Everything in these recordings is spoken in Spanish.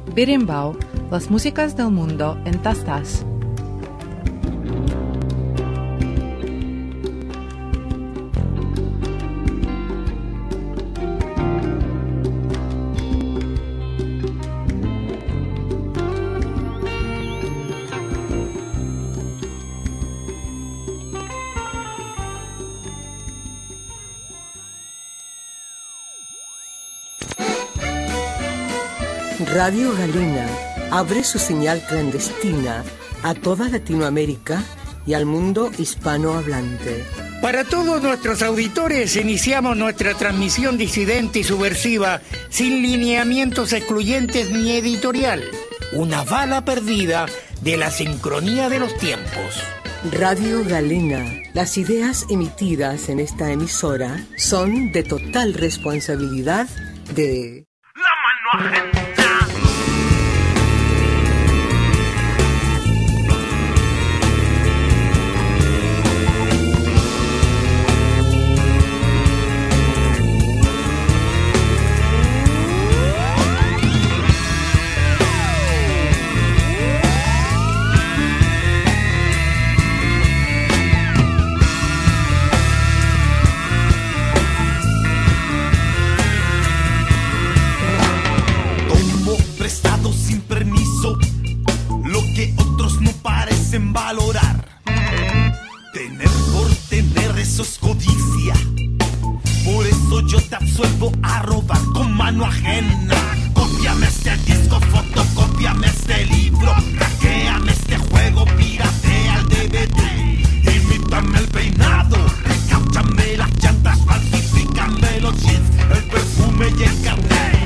Berimbau, las músicas del mundo en tastas. Radio Galena abre su señal clandestina a toda Latinoamérica y al mundo hispanohablante. Para todos nuestros auditores iniciamos nuestra transmisión disidente y subversiva sin lineamientos excluyentes ni editorial. Una bala perdida de la sincronía de los tiempos. Radio Galena. Las ideas emitidas en esta emisora son de total responsabilidad de... La mano agenda. Valorar. Tener por tener, eso es codicia. Por eso yo te absuelvo a robar con mano ajena. Cópiame este disco, fotocópiame este libro, hackeame este juego, piratea el DVD. Imítame el peinado, recáuchame las llantas, falsifícame los jeans, el perfume y el carnet.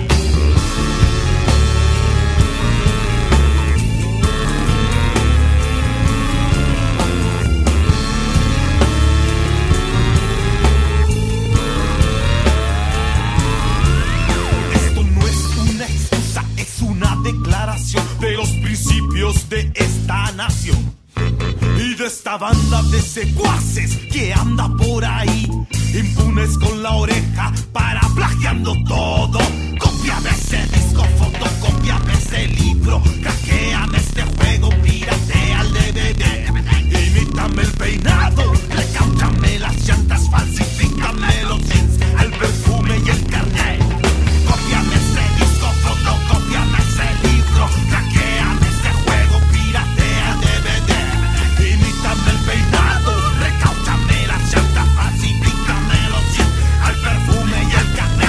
De los principios de esta nación y de esta banda de secuaces que anda por ahí impunes con la oreja para plagiando todo. Cópiame ese disco, fotocópiame ese libro, hackeame este juego, piratea el DVD. Imítame el peinado, recáuchame las llantas, falsifícame los jeans, el perfume y el carnet. Cópiame ese disco, fotocópiame ese libro, hackeame este juego, piratea el DVD. Imítame el peinado, recáuchame las llantas, falsifícame los jeans, el perfume y el carnet.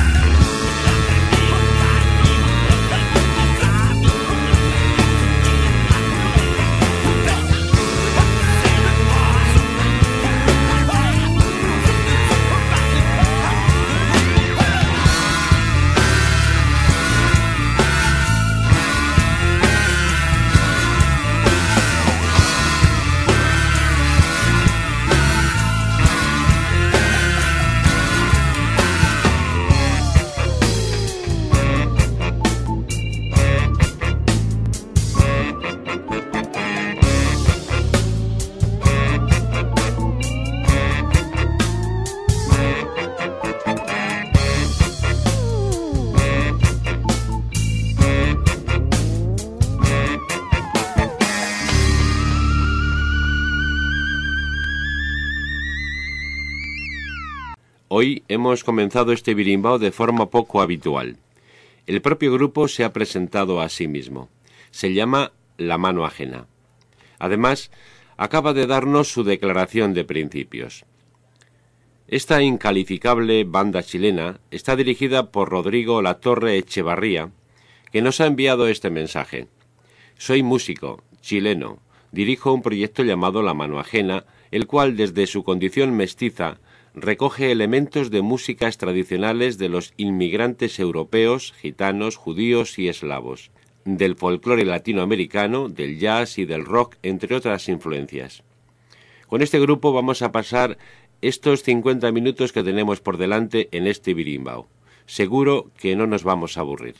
Hoy hemos comenzado este birimbao de forma poco habitual. El propio grupo se ha presentado a sí mismo. Se llama La Mano Ajena. Además, acaba de darnos su declaración de principios. Esta incalificable banda chilena está dirigida por Rodrigo Latorre Echevarría, que nos ha enviado este mensaje. Soy músico, chileno, dirijo un proyecto llamado La Mano Ajena, el cual desde su condición mestiza recoge elementos de músicas tradicionales de los inmigrantes europeos, gitanos, judíos y eslavos, del folclore latinoamericano, del jazz y del rock, entre otras influencias. Con este grupo vamos a pasar estos 50 minutos que tenemos por delante en este birimbao. Seguro que no nos vamos a aburrir.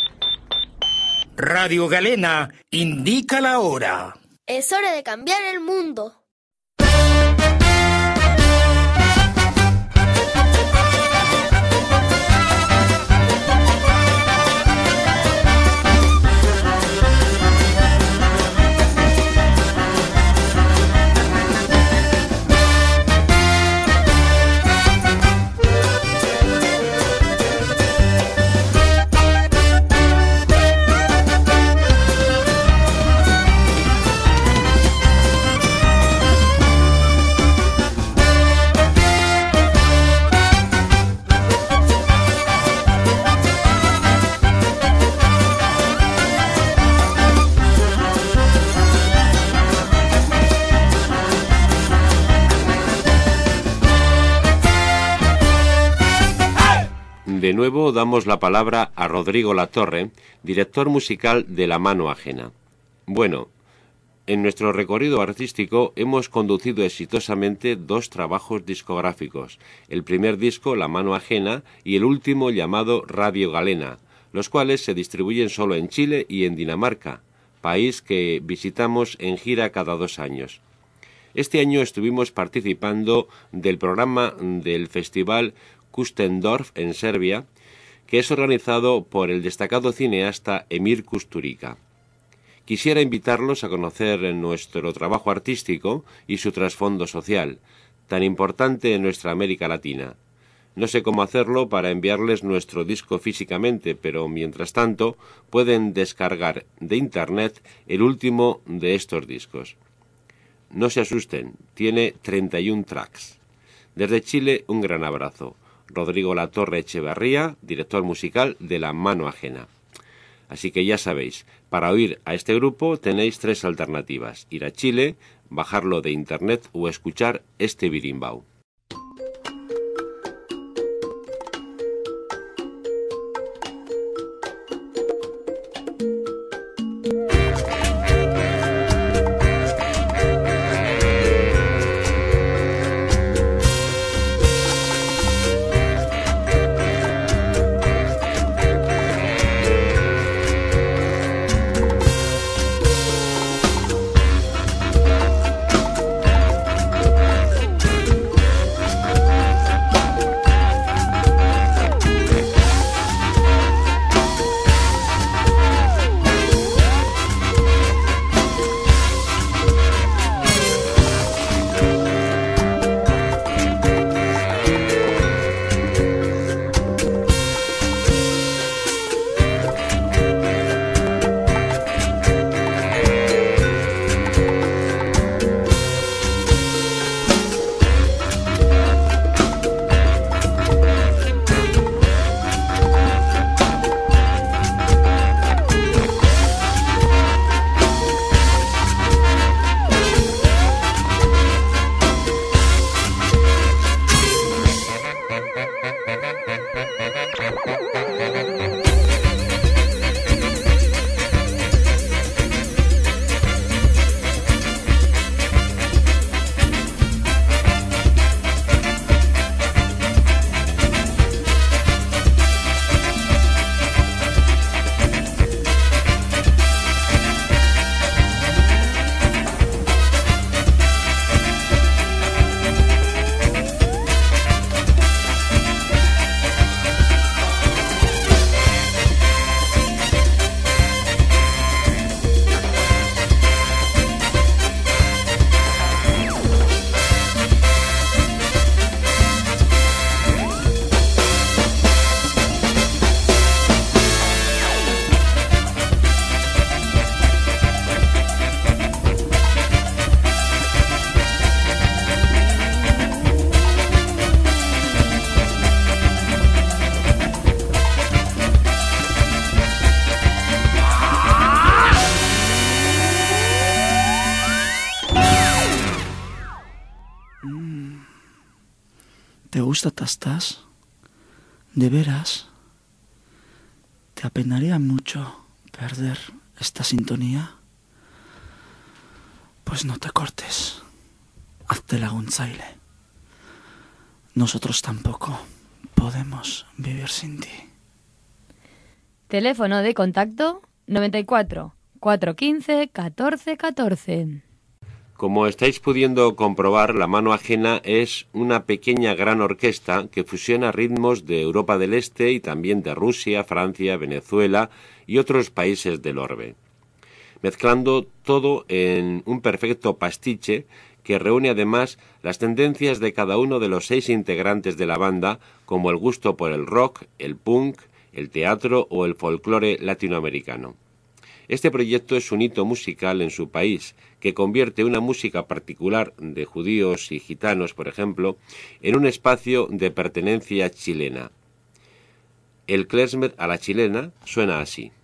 Radio Galena indica la hora. Es hora de cambiar el mundo. De nuevo damos la palabra a Rodrigo Latorre, director musical de La Mano Ajena. Bueno, en nuestro recorrido artístico hemos conducido exitosamente 2 trabajos discográficos, el primer disco La Mano Ajena y el último llamado Radio Galena, los cuales se distribuyen solo en Chile y en Dinamarca, país que visitamos en gira cada 2 años. Este año estuvimos participando del programa del Festival Kustendorf en Serbia, que es organizado por el destacado cineasta Emir Kusturica. Quisiera invitarlos a conocer nuestro trabajo artístico y su trasfondo social, tan importante en nuestra América Latina. No sé cómo hacerlo para enviarles nuestro disco físicamente, pero mientras tanto pueden descargar de internet el último de estos discos. No se asusten, tiene 31 tracks. Desde Chile, un gran abrazo. Rodrigo Latorre Echeverría, director musical de La Mano Ajena. Así que ya sabéis, para oír a este grupo tenéis 3 alternativas: ir a Chile, bajarlo de internet o escuchar este birimbau. ¿Te gusta Tastas? ¿De veras? ¿Te apenaría mucho perder esta sintonía? Pues no te cortes. Hazte laguntzaile. Nosotros tampoco podemos vivir sin ti. Teléfono de contacto 94 415 14 14. Como estáis pudiendo comprobar, La Mano Ajena es una pequeña gran orquesta que fusiona ritmos de Europa del Este y también de Rusia, Francia, Venezuela y otros países del orbe, mezclando todo en un perfecto pastiche que reúne además las tendencias de cada uno de los 6 integrantes de la banda, como el gusto por el rock, el punk, el teatro o el folclore latinoamericano. Este proyecto es un hito musical en su país, que convierte una música particular de judíos y gitanos, por ejemplo, en un espacio de pertenencia chilena. El klezmer a la chilena suena así.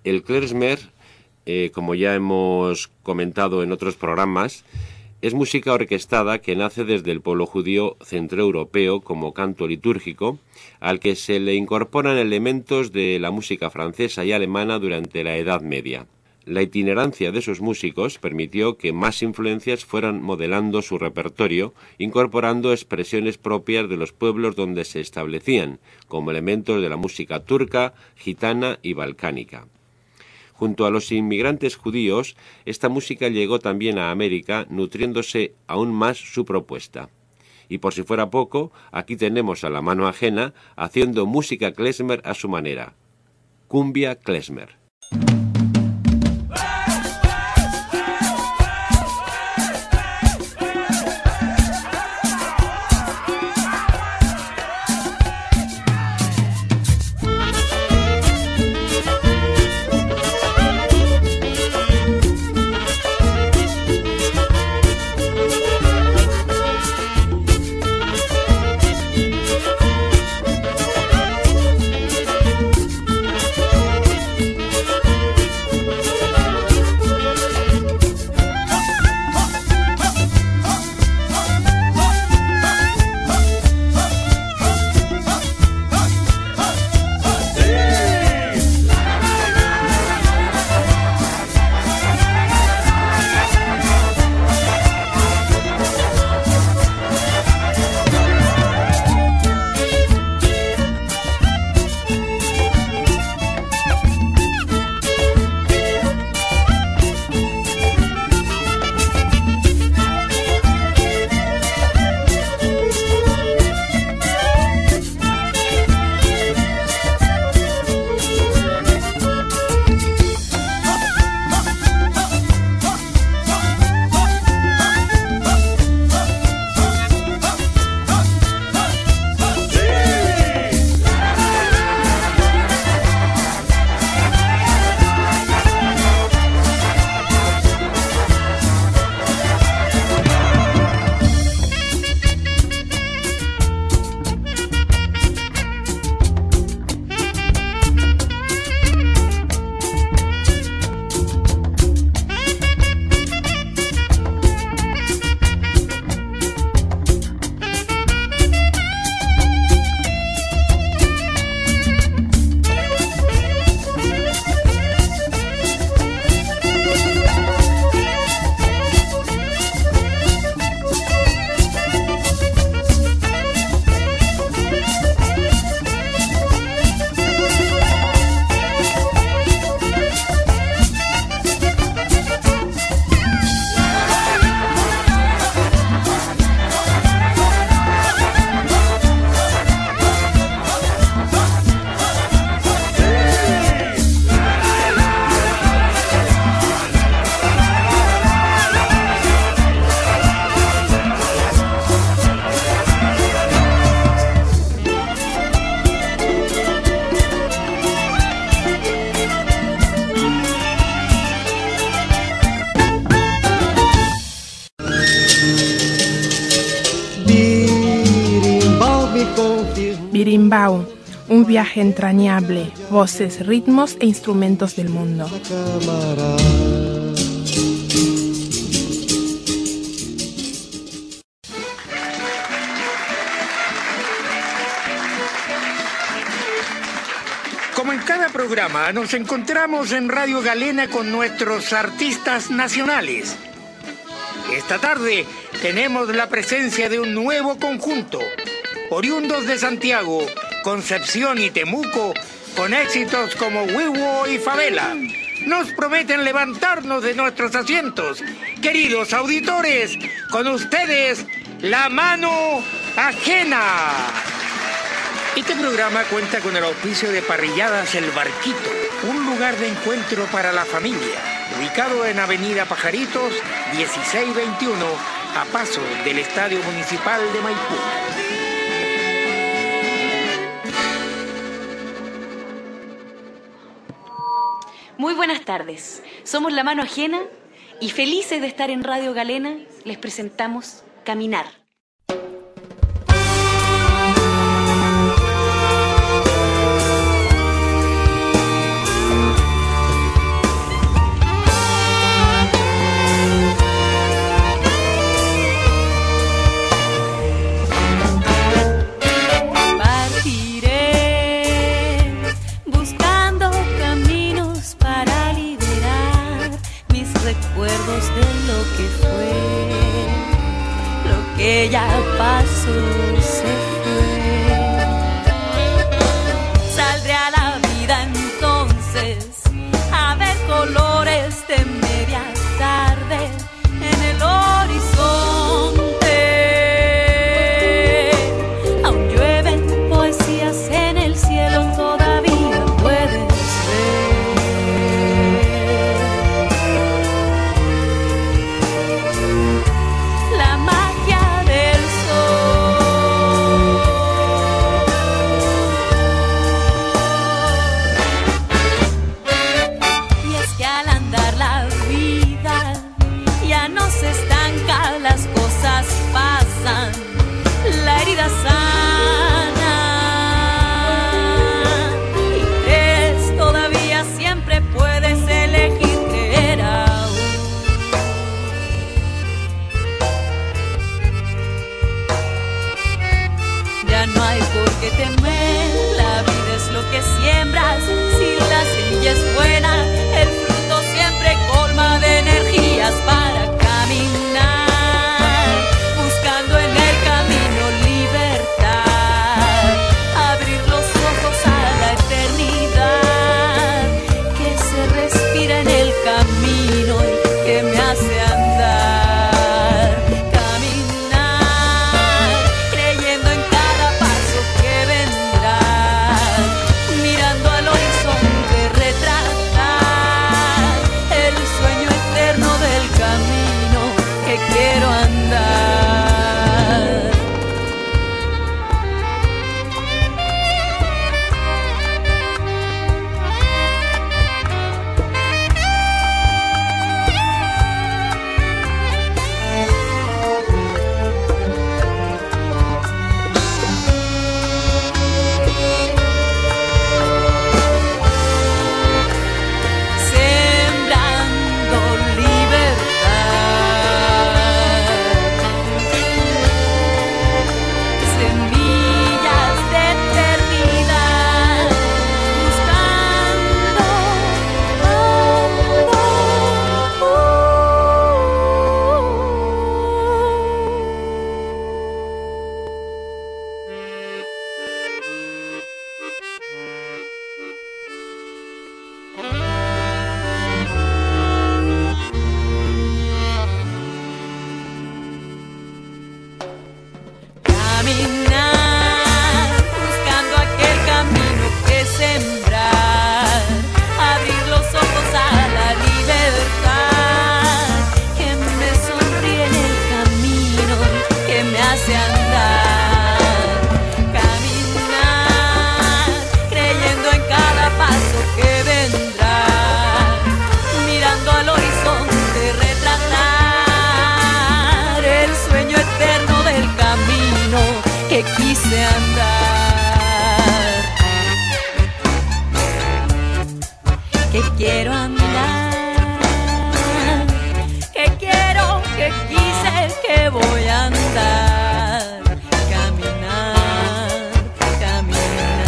El klezmer, como ya hemos comentado en otros programas, es música orquestada que nace desde el pueblo judío centroeuropeo como canto litúrgico, al que se le incorporan elementos de la música francesa y alemana durante la Edad Media. La itinerancia de sus músicos permitió que más influencias fueran modelando su repertorio, incorporando expresiones propias de los pueblos donde se establecían, como elementos de la música turca, gitana y balcánica. Junto a los inmigrantes judíos, esta música llegó también a América, nutriéndose aún más su propuesta. Y por si fuera poco, aquí tenemos a La Mano Ajena haciendo música klezmer a su manera. Cumbia klezmer. Birimbau, un viaje entrañable, voces, ritmos e instrumentos del mundo. Como en cada programa, nos encontramos en Radio Galena con nuestros artistas nacionales. Esta tarde tenemos la presencia de un nuevo conjunto, oriundos de Santiago, Concepción y Temuco, con éxitos como Huihuo y Favela. Nos prometen levantarnos de nuestros asientos. Queridos auditores, con ustedes, La Mano Ajena. Este programa cuenta con el auspicio de Parrilladas El Barquito, un lugar de encuentro para la familia, ubicado en Avenida Pajaritos, 1621, a paso del Estadio Municipal de Maipú. Muy buenas tardes, somos La Mano Ajena y felices de estar en Radio Galena, les presentamos Caminar. lejos de lo que fue, lo que ya pasó se fue. Saldré a la vida entonces a ver colores de media tarde en el horizonte. Aún llueven poesías en el cielo, todavía puedes ver la magia del sol. Y es que al andar la vida ya no se estanca, las cosas pasan, la herida sana. Y crees todavía, siempre puedes elegir creer aún. Ya no hay por qué temer, la vida es lo que siembras. Si la semilla es buena, el fruto siempre colma de energías para caminar, buscando en el camino libertad, abrir los ojos a la eternidad que se respira en el camino y que me hace andar, caminar, creyendo en cada paso que vendrá, mirando al horizonte, retratar el sueño eterno del camino que quiero andar. Sembrando libertad, semillas de eternidad, caminar, buscando aquel camino que sembrar, abrir los ojos a la libertad que me sonríe en el camino que me hace andar, caminar, creyendo en cada paso que vendrá, mirando al horizonte, retratar el sueño eterno del camino que quise andar, que quiero andar, que quiero, que quise, que voy a andar, caminar, caminar.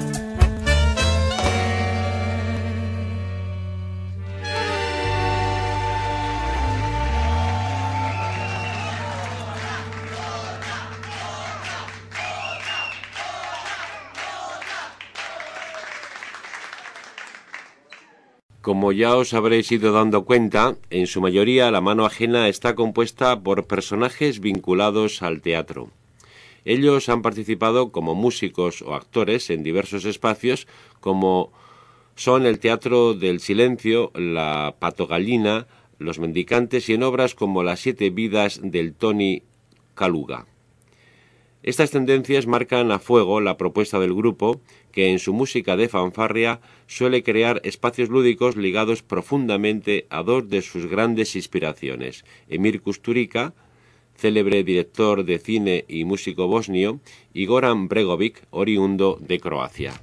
Como ya os habréis ido dando cuenta, en su mayoría La mano ajena está compuesta por personajes vinculados al teatro. Ellos han participado como músicos o actores en diversos espacios, como son el Teatro del Silencio, la Patogallina, Los Mendicantes y en obras como Las 7 vidas del Tony Caluga. Estas tendencias marcan a fuego la propuesta del grupo, que en su música de fanfarria suele crear espacios lúdicos ligados profundamente a dos de sus grandes inspiraciones, Emir Kusturica, célebre director de cine y músico bosnio, y Goran Bregović, oriundo de Croacia.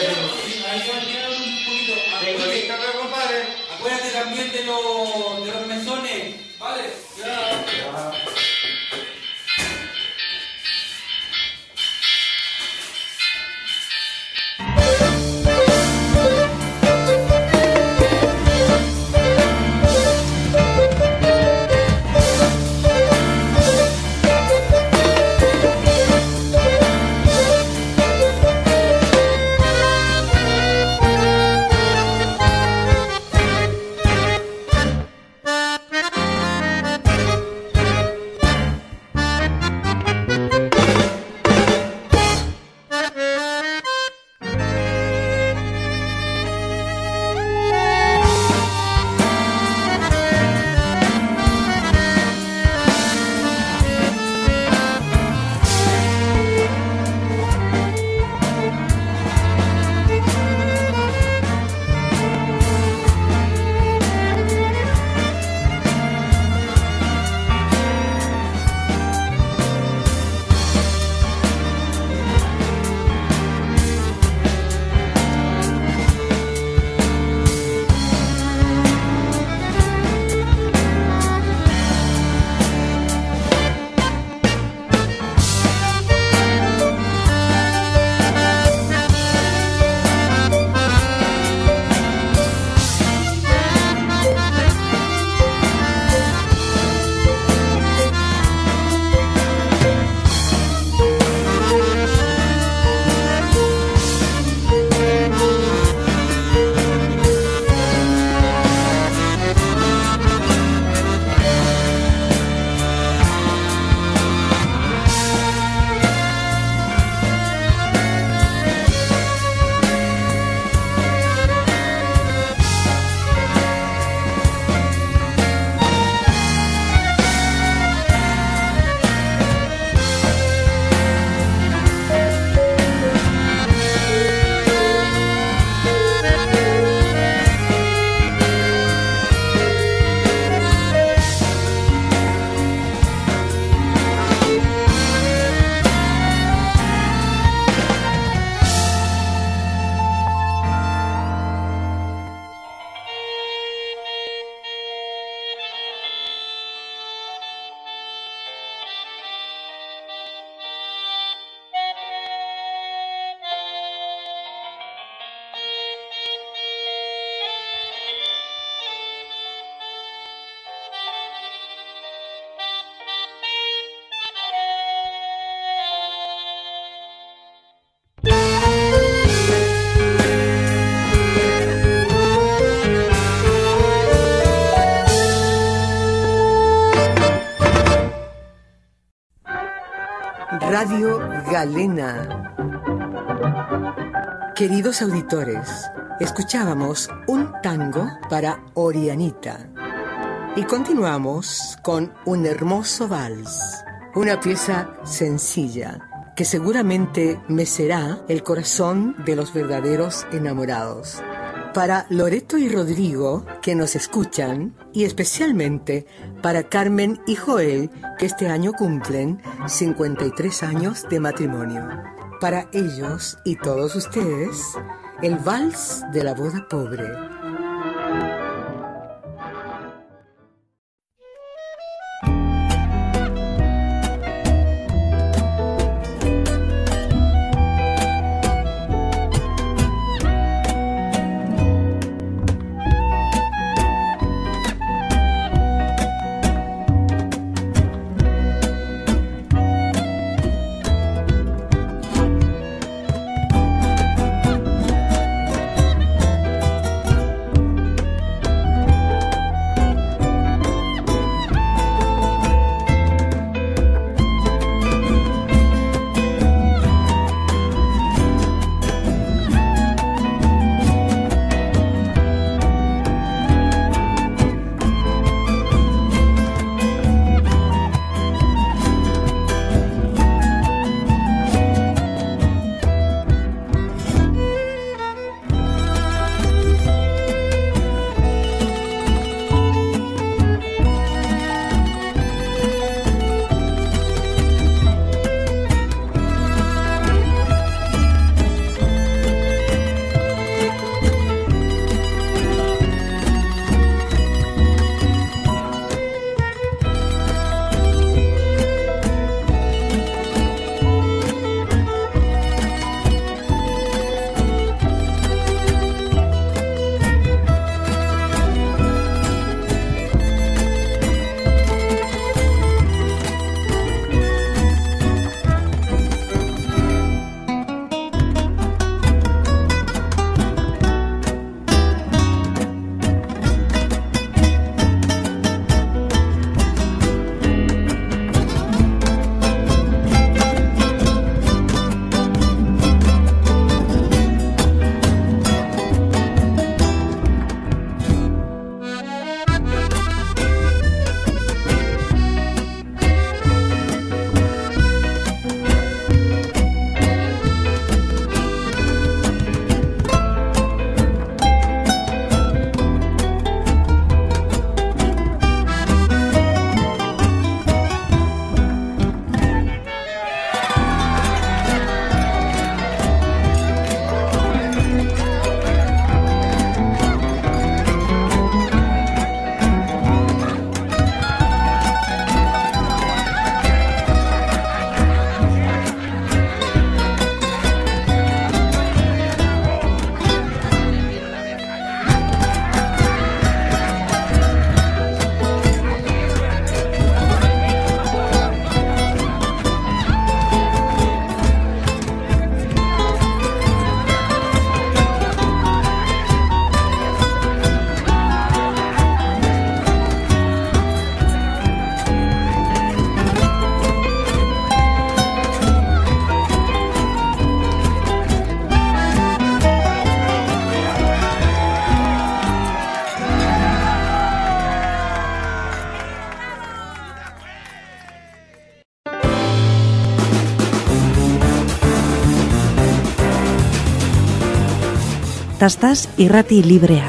Acuérdate también de los Radio Galena. Queridos auditores, escuchábamos un tango para Orianita y continuamos con un hermoso vals, una pieza sencilla que seguramente mecerá el corazón de los verdaderos enamorados. Para Loreto y Rodrigo, que nos escuchan, y especialmente para Carmen y Joel, que este año cumplen 53 años de matrimonio. Para ellos y todos ustedes, el vals de la boda pobre. Tastas irrati librea.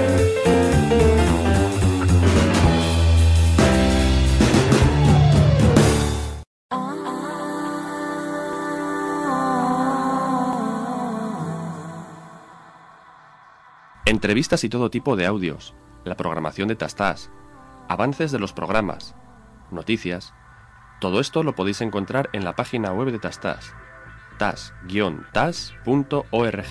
Entrevistas y todo tipo de audios, la programación de Tastas, avances de los programas, noticias. Todo esto lo podéis encontrar en la página web de Tastas, tas-tas.org.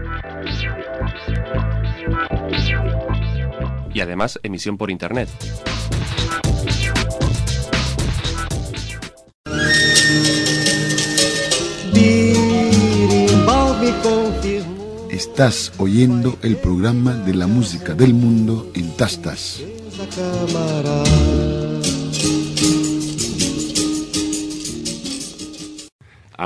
Y además emisión por internet. Estás oyendo el programa de la música del mundo en Tastas.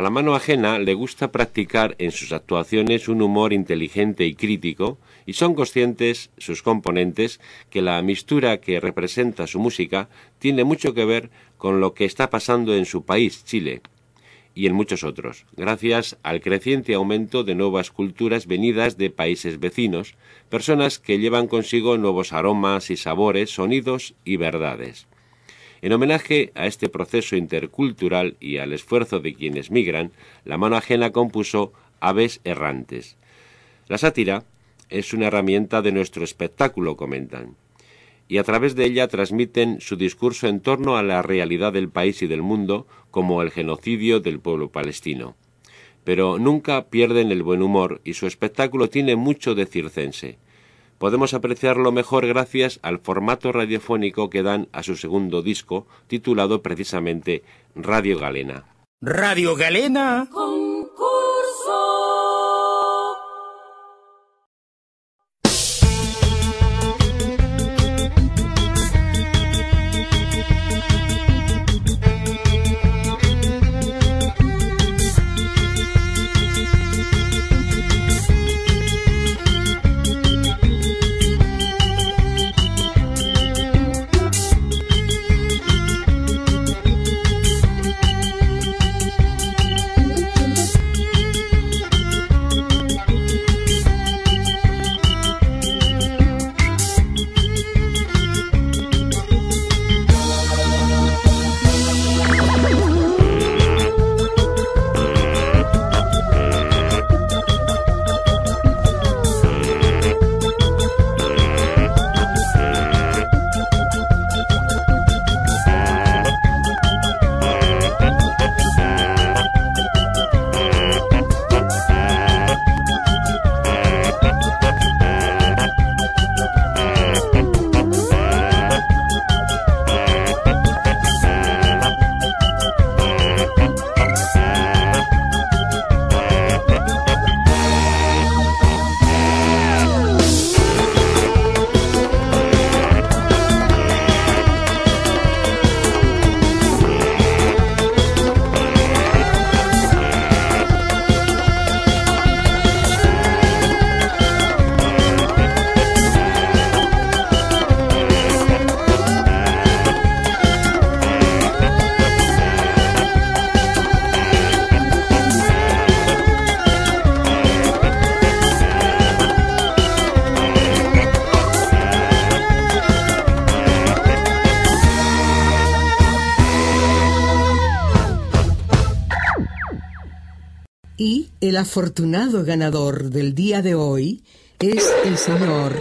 A la mano ajena le gusta practicar en sus actuaciones un humor inteligente y crítico, y son conscientes sus componentes que la mistura que representa su música tiene mucho que ver con lo que está pasando en su país, Chile, y en muchos otros, gracias al creciente aumento de nuevas culturas venidas de países vecinos, personas que llevan consigo nuevos aromas y sabores, sonidos y verdades. En homenaje a este proceso intercultural y al esfuerzo de quienes migran, la mano ajena compuso Aves errantes. La sátira es una herramienta de nuestro espectáculo, comentan, y a través de ella transmiten su discurso en torno a la realidad del país y del mundo, como el genocidio del pueblo palestino. Pero nunca pierden el buen humor y su espectáculo tiene mucho de circense. Podemos apreciarlo mejor gracias al formato radiofónico que dan a su segundo disco, titulado precisamente Radio Galena. Radio Galena. Y el afortunado ganador del día de hoy es el señor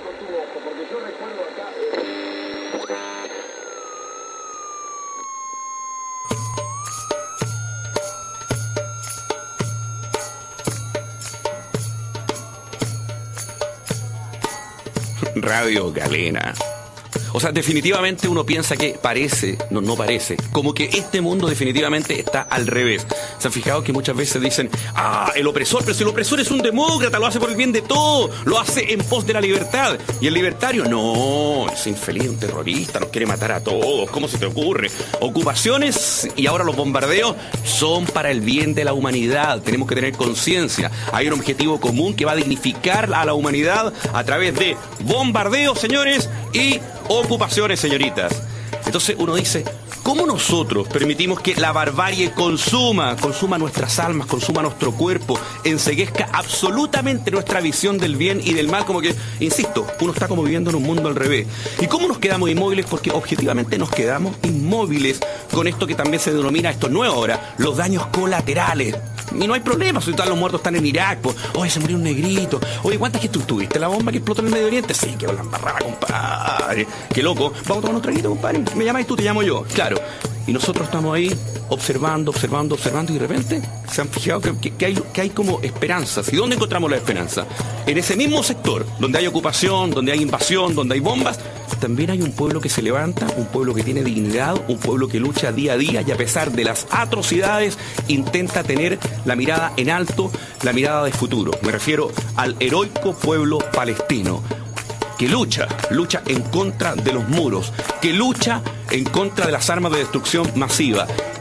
Radio Galena. O sea, definitivamente uno piensa que parece, no parece, como que este mundo definitivamente está al revés. ¿Se han fijado que muchas veces dicen, el opresor, pero si el opresor es un demócrata, lo hace por el bien de todo, lo hace en pos de la libertad? Y el libertario, no, es infeliz, un terrorista, nos quiere matar a todos, ¿cómo se te ocurre? Ocupaciones y ahora los bombardeos son para el bien de la humanidad, tenemos que tener conciencia. Hay un objetivo común que va a dignificar a la humanidad a través de bombardeos, señores, y ocupaciones, señoritas. Entonces uno dice, ¿cómo nosotros permitimos que la barbarie consuma nuestras almas, consuma nuestro cuerpo, enceguezca absolutamente nuestra visión del bien y del mal? Como que, insisto, uno está como viviendo en un mundo al revés. ¿Y cómo nos quedamos inmóviles? Porque objetivamente nos quedamos inmóviles con esto que también se denomina, esto nuevo ahora, los daños colaterales. Y no hay problema, si todos los muertos están en Irak, pues, oye, se murió un negrito, oye, ¿cuántas que tú tuviste? ¿La bomba que explotó en el Medio Oriente? Sí, que la embarrada, compadre. Qué loco, vamos a tomar un traguito, compadre. Me llamáis tú, te llamo yo. Claro. Y nosotros estamos ahí observando, y de repente se han fijado que hay como esperanzas. ¿Y dónde encontramos la esperanza? En ese mismo sector, donde hay ocupación, donde hay invasión, donde hay bombas, también hay un pueblo que se levanta, un pueblo que tiene dignidad, un pueblo que lucha día a día y a pesar de las atrocidades intenta tener la mirada en alto, la mirada de futuro. Me refiero al heroico pueblo palestino, que lucha en contra de los muros, que lucha en contra de las armas de destrucción masiva,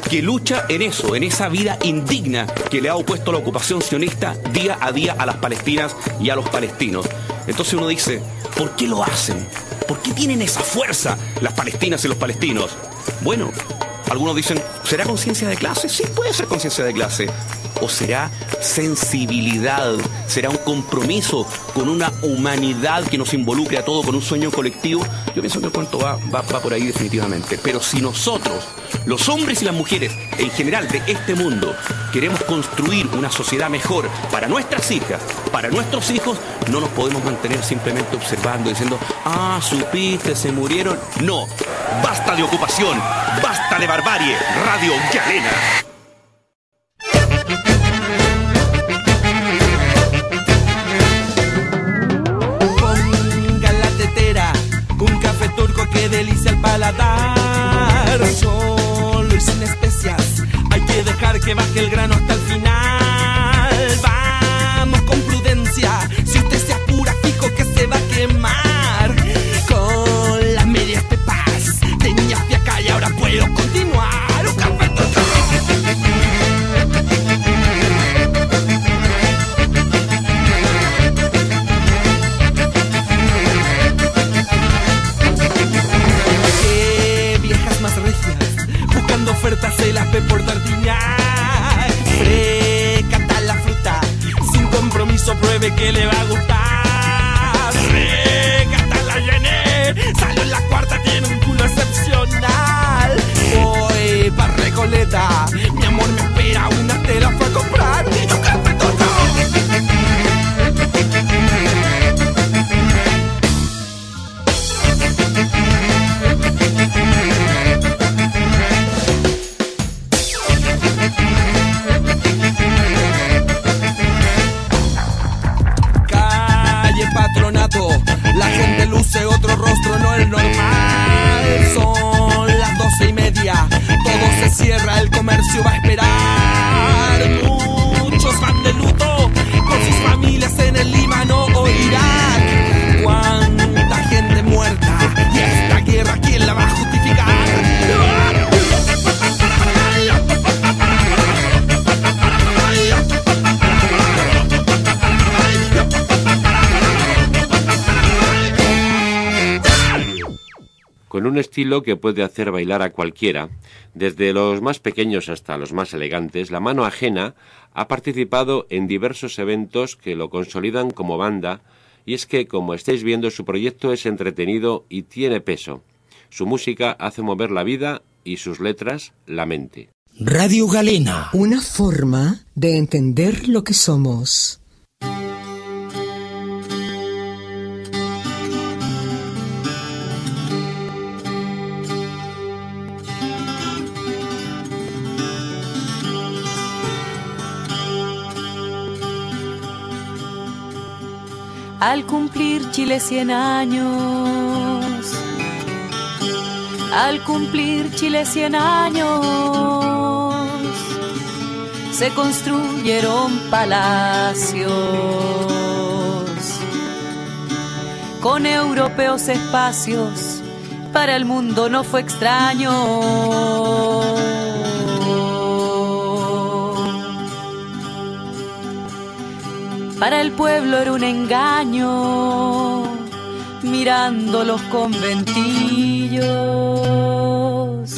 que lucha en eso, en esa vida indigna que le ha opuesto la ocupación sionista día a día a las palestinas y a los palestinos. Entonces uno dice, ¿por qué lo hacen? ¿Por qué tienen esa fuerza las palestinas y los palestinos? Bueno, algunos dicen, ¿será conciencia de clase? Sí, puede ser conciencia de clase. ¿O será sensibilidad? ¿Será un compromiso con una humanidad que nos involucre a todos, con un sueño colectivo? Yo pienso que el cuento va por ahí definitivamente. Pero si nosotros, los hombres y las mujeres en general de este mundo, queremos construir una sociedad mejor para nuestras hijas, para nuestros hijos, no nos podemos mantener simplemente observando, diciendo, ah, supiste, se murieron. No, basta de ocupación, basta de barbarie. Radio Galena. Qué delicia el paladar, solo y sin especias. Hay que dejar que baje el grano hasta el final. Vamos con prudencia, si usted se apura, fijo que se va a quemar. Con las medias de paz, tenía fiaca y ahora puedo continuar. Un café ofertas se las ve por tartiñar. Recata la fruta, sin compromiso pruebe que le va a gustar. Recata la llené, salió en la cuarta, tiene un culo excepcional. Voy pa' Recoleta, mi amor me espera, una tela fue a comprar y un carpetón. La gente luce otro rostro, no el normal. Son las 12:30, todo se cierra, el comercio va a esperar. Muchos van de luto con sus familias en el Líbano o Irak. Cuánta gente muerta, y esta guerra, ¿quién la va a justificar? Con un estilo que puede hacer bailar a cualquiera, desde los más pequeños hasta los más elegantes, La Mano Ajena ha participado en diversos eventos que lo consolidan como banda, y es que, como estáis viendo, su proyecto es entretenido y tiene peso. Su música hace mover la vida y sus letras la mente. Radio Galena. Una forma de entender lo que somos. Al cumplir Chile 100 años, al cumplir Chile 100 años, se construyeron palacios con europeos espacios, para el mundo no fue extraño. Para el pueblo era un engaño, mirando los conventillos,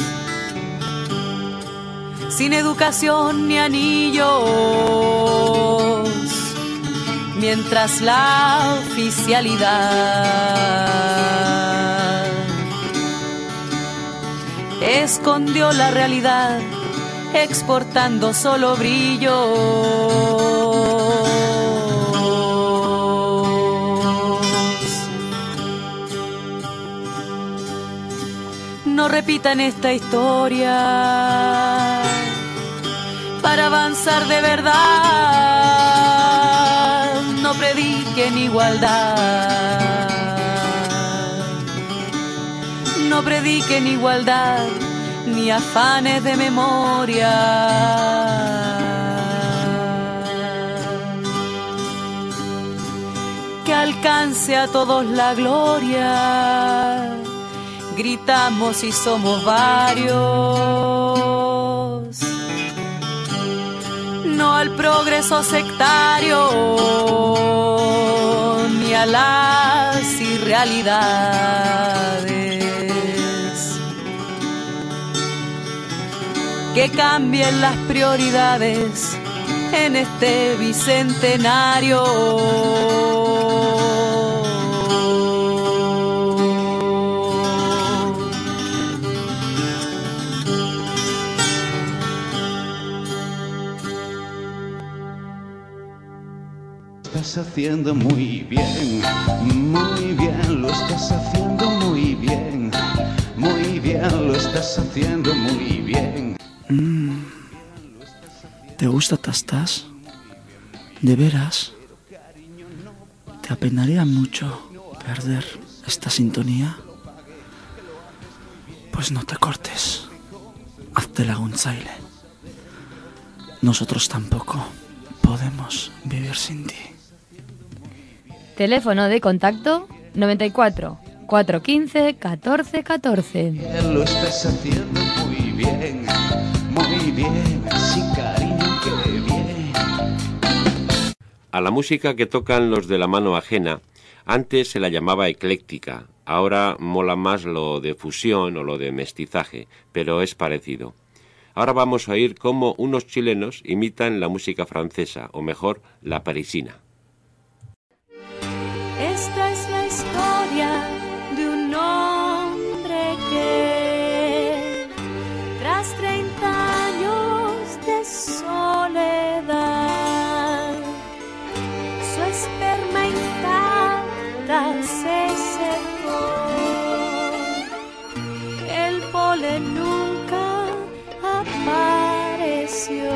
sin educación ni anillos, mientras la oficialidad escondió la realidad, exportando solo brillo. No repitan esta historia para avanzar de verdad. No prediquen igualdad. No prediquen igualdad ni afanes de memoria. Que alcance a todos la gloria. Gritamos y somos varios. no al progreso sectario ni a las irrealidades. Que cambien las prioridades en este bicentenario. Estás haciendo muy bien, lo estás haciendo muy bien, lo estás haciendo muy bien. ¿Te gusta Tastas? ¿De veras? ¿Te apenaría mucho perder esta sintonía? Pues no te cortes. Hazte la gunzaile. Nosotros tampoco podemos vivir sin ti. Teléfono de contacto 94 415 14 14. Lo estás haciendo muy bien, sí cariño, qué bien. A la música que tocan los de la mano ajena, antes se la llamaba ecléctica, ahora mola más lo de fusión o lo de mestizaje, pero es parecido. Ahora vamos a oír cómo unos chilenos imitan la música francesa, o mejor, la parisina. Esta es la historia de un hombre que, tras 30 años de soledad, su esperma intacta se secó. El polen nunca apareció.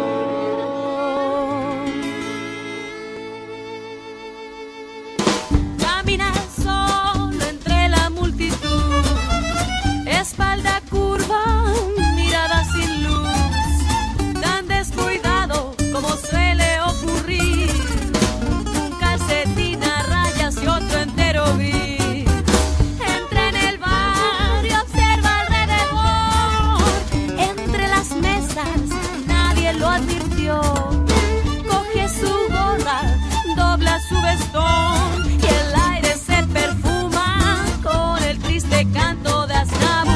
Camina solo entre la multitud, espalda curva, mirada sin luz, tan descuidado como suele ocurrir, un calcetín a rayas y otro entero gris. Entra en el bar y observa alrededor, entre las mesas nadie lo advirtió. Coge su gorra, dobla su vestón y el aire se perfuma con el triste canto de Aznavour.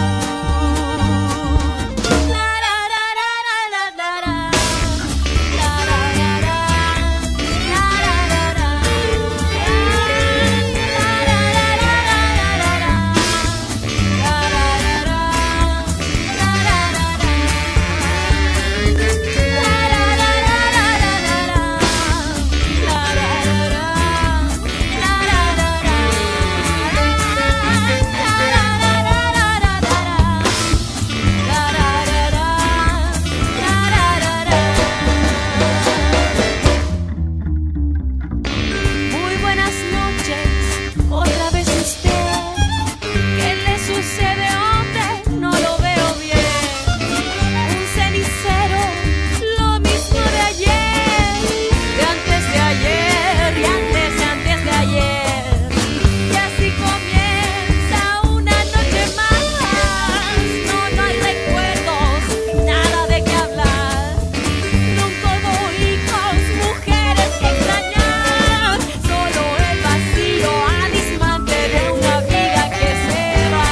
Muy buenas noches, otra vez usted. ¿Qué le sucede, hombre? No lo veo bien. Un cenicero, lo mismo de ayer, de antes de ayer, y antes de ayer. Y así comienza una noche más. No hay recuerdos, nada de qué hablar. Nunca hubo hijos, mujeres que extrañar. Solo el vacío abismante de una vida que se va.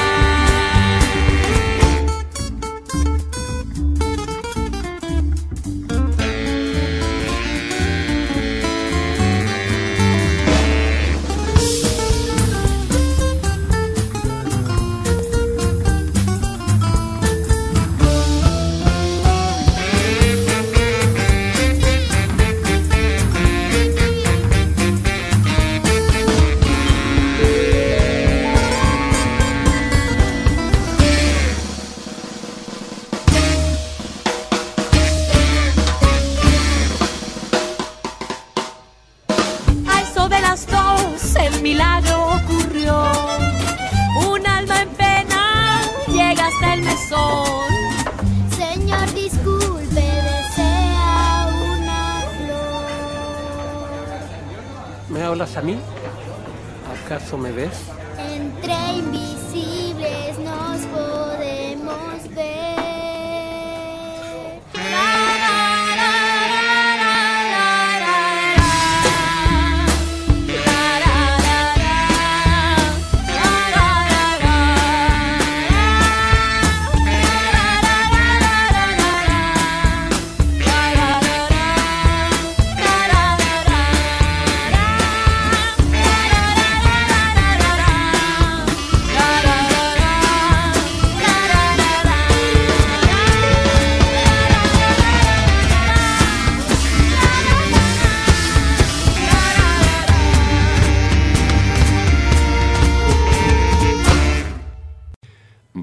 A eso de las 2 el milagro ocurrió. Un alma en pena llega hasta el mesón. Señor, disculpe, desea una flor. ¿Me hablas a mí? ¿Acaso me ves? Entre invisibles nos podemos ver. La, la, la, la,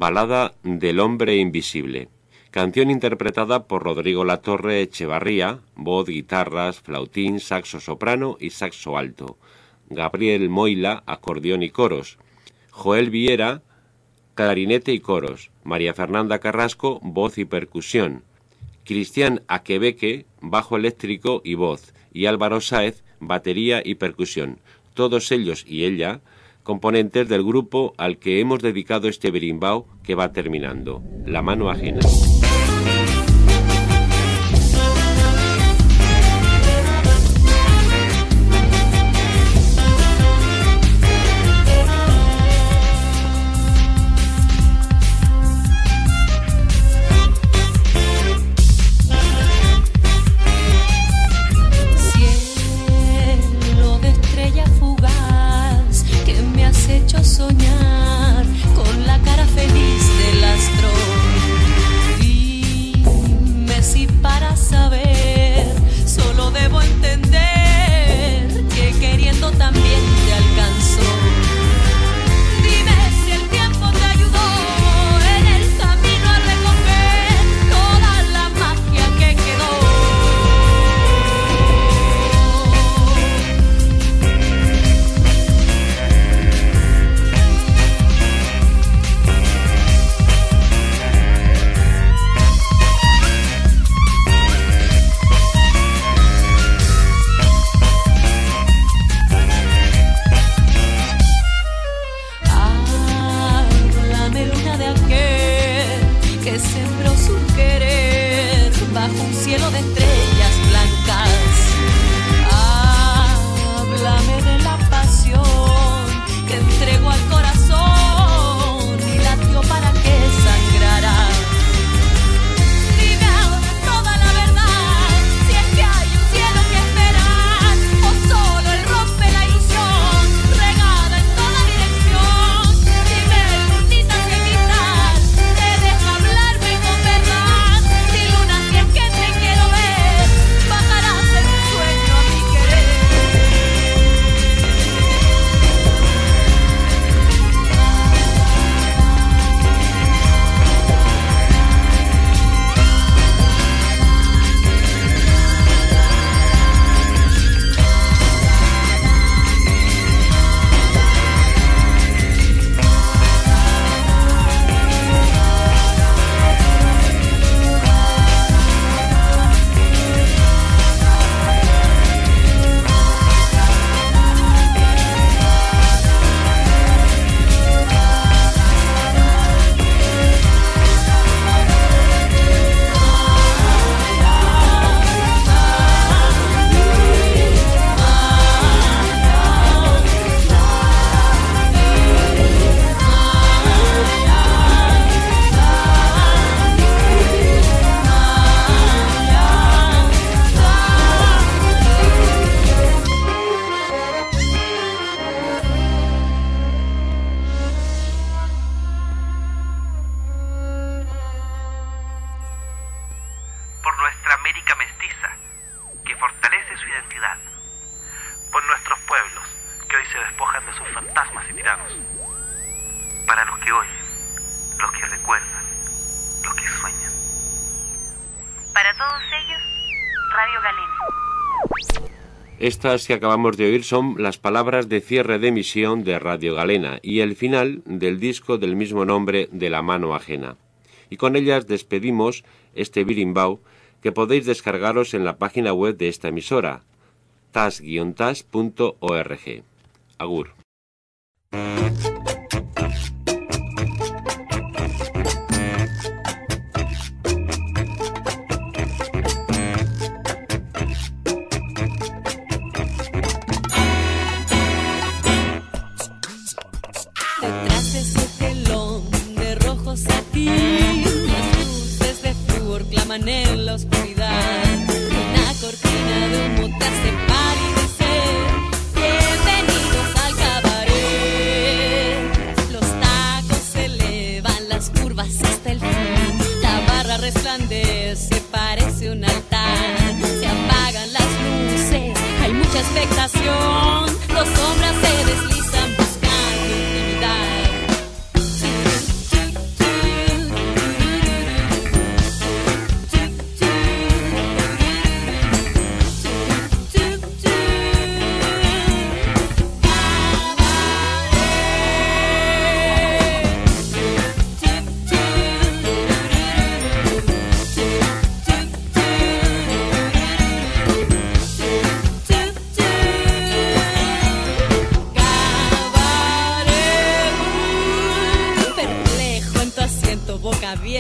Balada del hombre invisible, canción interpretada por Rodrigo Latorre Echevarría, voz, guitarras, flautín, saxo soprano y saxo alto, Gabriel Moila, acordeón y coros, Joel Viera, clarinete y coros, María Fernanda Carrasco, voz y percusión, Cristian Aquebeque, bajo eléctrico y voz, y Álvaro Sáez, batería y percusión, todos ellos y ella componentes del grupo al que hemos dedicado este berimbau que va terminando, La mano ajena. Soñar con la cara feliz del astro. Dime si para saber solo debo entender que queriendo también te alcanzó. Dime si el tiempo te ayudó en el camino a recoger toda la magia que quedó. Sembró su querer bajo un cielo de estrellas blancas. Háblame de la pasión que entregó al corazón y latió para que sangrara. Dime ahora toda la verdad, si es que hay un cielo que esperar o solo él rompe la ilusión regada en toda dirección. Dime, lunita, si evitar te deja hablar con verdad, si luna, si es que te quiero ver, bajarás en un sueño a mi querer. Por nuestra América mestiza, que fortalece su identidad. Por nuestros pueblos, que hoy se despojan de sus fantasmas y tiranos. Para los que oyen, los que recuerdan, los que sueñan. Para todos ellos, Radio Galena. Estas que acabamos de oír son las palabras de cierre de emisión de Radio Galena y el final del disco del mismo nombre, de La mano ajena. Y con ellas despedimos este birimbau que podéis descargaros en la página web de esta emisora, tas-tas.org. Agur. Detrás de ese telón de rojo satín, las luces de flúor claman en la oscuridad. Una cortina de humo te hace palidecer. Bienvenidos al cabaret. Los tacos se elevan, las curvas hasta el fin. La barra resplandece, parece un altar. Se apagan las luces, hay mucha expectación. Los sombras se deslizan buscando intimidad.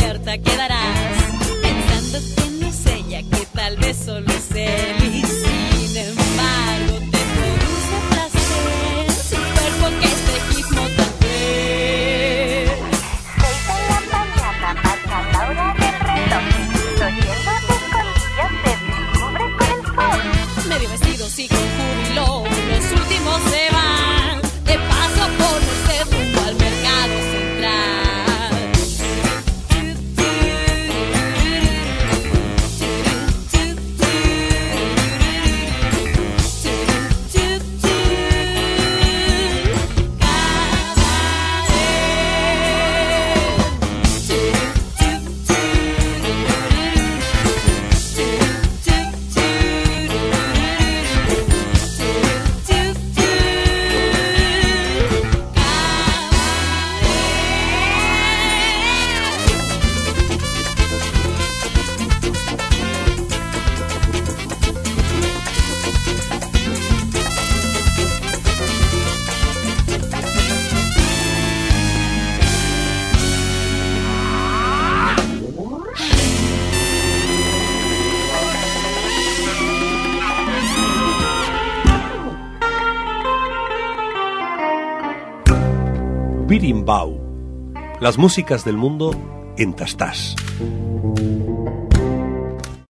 despierta quedarás pensando que no es ella, que tal vez solo es él. Y sin embargo te produce placer su cuerpo que espejismo también. 6 de la mañana marca la hora del reloj. Estoy lleno de escondillas, se descubre con el sol. Medio vestidos y con júbilo, los últimos se van de paso por Merced rumbo al mercado central. Birimbau, las músicas del mundo en Tastás.